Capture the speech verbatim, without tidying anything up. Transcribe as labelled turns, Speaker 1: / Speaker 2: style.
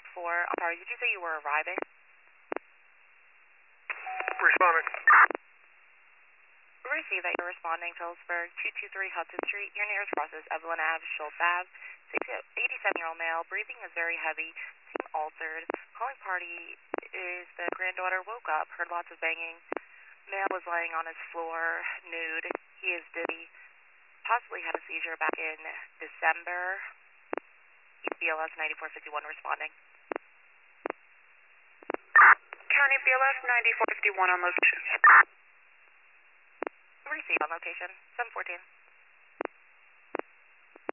Speaker 1: for, I'm sorry, did you say you were arriving?
Speaker 2: Responding.
Speaker 1: We receive that you're responding, Phillipsburg, two two three Hudson Street. Your nearest cross is Evelyn Ave, Schultz Ave. eighty-seven-year-old male, breathing is very heavy, seem altered. Calling party is the granddaughter woke up, heard lots of banging. Male was laying on his floor, nude. He is dizzy. Possibly had a seizure back in December. B L S ninety-four fifty-one responding.
Speaker 2: County B L S ninety-four fifty-one on location.
Speaker 1: Receive on location, seven fourteen.